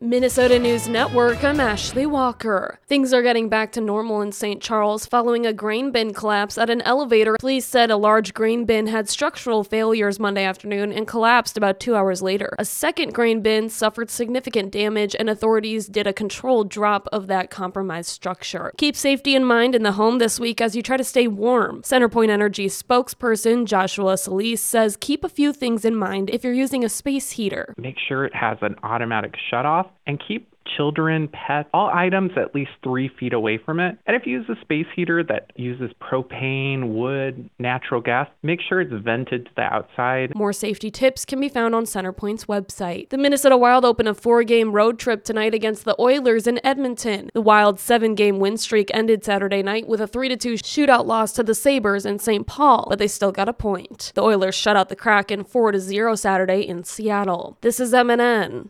Minnesota News Network, I'm Ashley Walker. Things are getting back to normal in St. Charles following a grain bin collapse at an elevator. Police said a large grain bin had structural failures Monday afternoon and collapsed about 2 hours later. A second grain bin suffered significant damage, and authorities did a controlled drop of that compromised structure. Keep safety in mind in the home this week as you try to stay warm. CenterPoint Energy spokesperson Joshua Solis says keep a few things in mind if you're using a space heater. Make sure it has an automatic shutoff and keep children, pets, all items at least 3 feet away from it. And if you use a space heater that uses propane, wood, natural gas, make sure it's vented to the outside. More safety tips can be found on CenterPoint's website. The Minnesota Wild open a 4-game road trip tonight against the Oilers in Edmonton. The Wild's 7-game win streak ended Saturday night with a 3-2 shootout loss to the Sabres in St. Paul, but they still got a point. The Oilers shut out the Kraken 4-0 Saturday in Seattle. This is MNN.